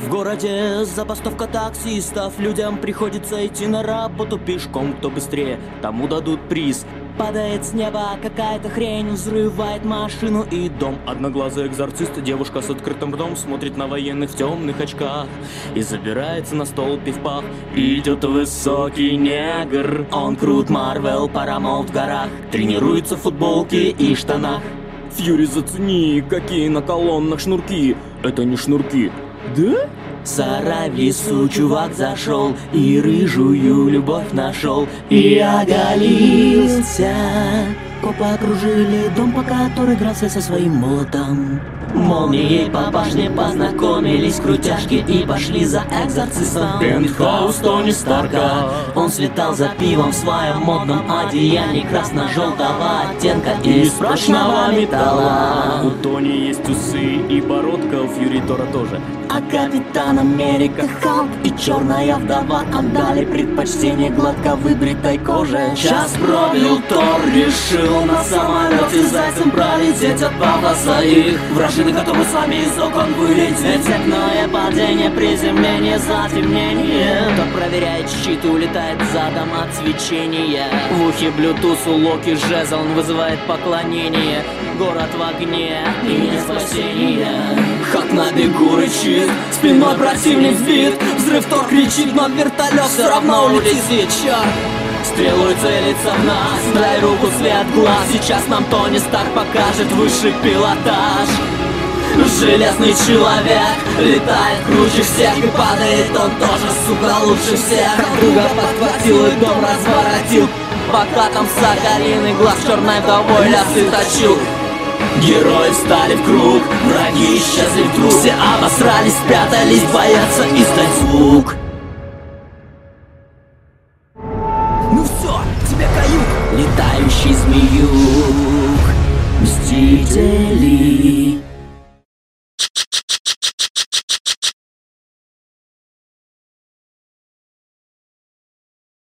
В городе забастовка таксистов. Людям приходится идти на работу пешком. Кто быстрее, тому дадут приз. Падает с неба какая-то хрень, взрывает машину и дом. Одноглазый экзорцист, девушка с открытым ртом, смотрит на военных в темных очках и забирается на стол пивпах. Идет высокий негр, он крут, Марвел, Paramount в горах, тренируется в футболке и штанах. Фьюри, зацени, какие на колоннах шнурки. Это не шнурки, да? Сарай в лесу чувак зашел и рыжую любовь нашел и оголился. Копы окружили дом, пока Тор игрался со своим молотом. Молнией по башне познакомились крутяшки и пошли за экзорцистом. Пентхаус Тони Старка. Он слетал за пивом в своем модном одеянии красно-желтого оттенка из прочного металла. У Тони есть усы и бородка, у Фьюри Тора тоже. А Капитан Америка, Халк и Черная Вдова отдали предпочтение гладко выбритой коже. Час пробил, Тор решил на самолете зайцем пролететь от пафоса их. Вражины готовы с вами из окон вылететь. Окное падение, приземление, затемнение. Тор проверяет щит и улетает задом от свечения. В ухе Bluetooth у Локи жезл, он вызывает поклонение. Город в огне и не спасение. Хак на бегу рычит, спиной противник сбит. Взрыв, Тор кричит, но вертолет все равно улетит. Черт! Стрелой целится в нас, дай руку, свет глаз. Сейчас нам Тони Старк покажет высший пилотаж. Железный человек летает круче всех, и падает он тоже, сука, лучше всех. Друга подхватил и дом разворотил, пока там соколиный глаз черной вдовой лясы точил. Герои встали в круг, враги исчезли вдруг. Все обосрались, спрятались, боятся издать звук. Ну все, тебе каюк, летающий змеюк. Мстители